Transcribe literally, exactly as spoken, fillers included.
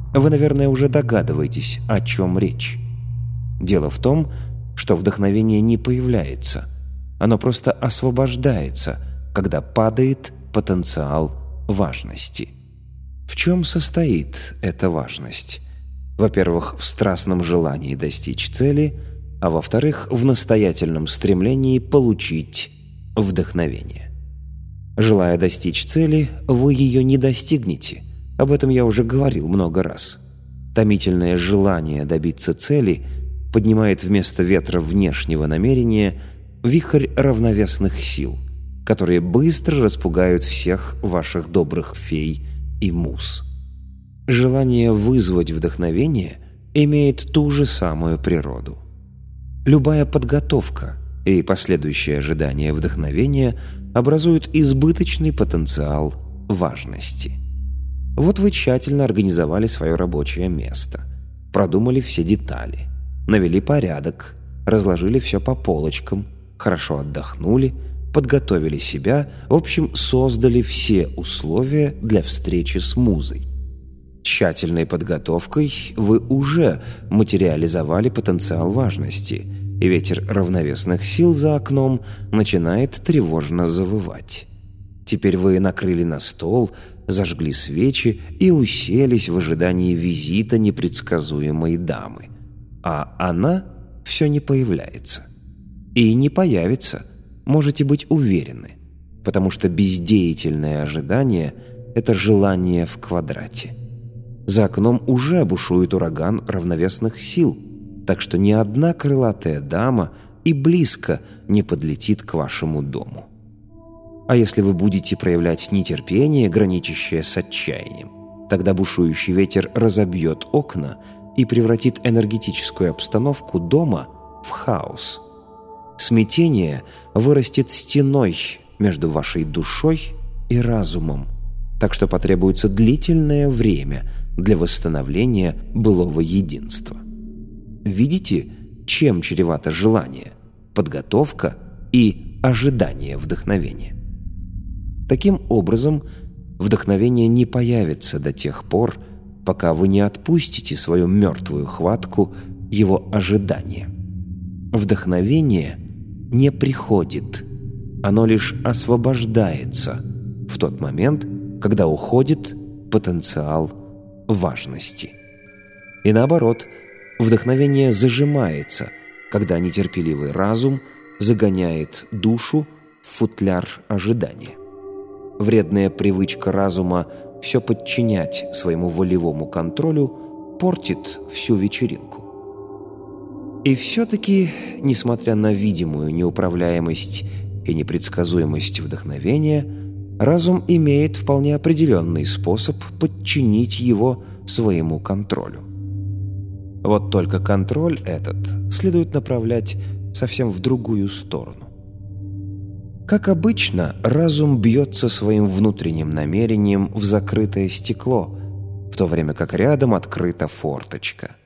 Вы, наверное, уже догадываетесь, о чем речь. Дело в том, что вдохновение не появляется. Оно просто освобождается, когда падает потенциал важности. В чем состоит эта важность? Во-первых, в страстном желании достичь цели, а во-вторых, в настоятельном стремлении получить вдохновение. Желая достичь цели, вы ее не достигнете. Об этом я уже говорил много раз. Томительное желание добиться цели поднимает вместо ветра внешнего намерения вихрь равновесных сил, которые быстро распугают всех ваших добрых фей и муз. Желание вызвать вдохновение имеет ту же самую природу. Любая подготовка и последующее ожидание вдохновения образуют избыточный потенциал важности. Вот вы тщательно организовали свое рабочее место, продумали все детали, навели порядок, разложили все по полочкам, хорошо отдохнули, подготовили себя, в общем, создали все условия для встречи с музой. Тщательной подготовкой вы уже материализовали потенциал важности, и ветер равновесных сил за окном начинает тревожно завывать. Теперь вы накрыли на стол, зажгли свечи и уселись в ожидании визита непредсказуемой дамы. А она все не появляется. И не появится, можете быть уверены, потому что бездеятельное ожидание – это желание в квадрате. За окном уже бушует ураган равновесных сил, так что ни одна крылатая дама и близко не подлетит к вашему дому. А если вы будете проявлять нетерпение, граничащее с отчаянием, тогда бушующий ветер разобьет окна и превратит энергетическую обстановку дома в хаос. Смятение вырастет стеной между вашей душой и разумом, так что потребуется длительное время для восстановления былого единства. Видите, чем чревато желание, подготовка и ожидание вдохновения? Таким образом, вдохновение не появится до тех пор, пока вы не отпустите свою мертвую хватку его ожидания. Вдохновение не приходит, оно лишь освобождается в тот момент, когда уходит потенциал важности. И наоборот, вдохновение зажимается, когда нетерпеливый разум загоняет душу в футляр ожидания. Вредная привычка разума все подчинять своему волевому контролю портит всю вечеринку. И все-таки, несмотря на видимую неуправляемость и непредсказуемость вдохновения, разум имеет вполне определенный способ подчинить его своему контролю. Вот только контроль этот следует направлять совсем в другую сторону. Как обычно, разум бьется своим внутренним намерением в закрытое стекло, в то время как рядом открыта форточка.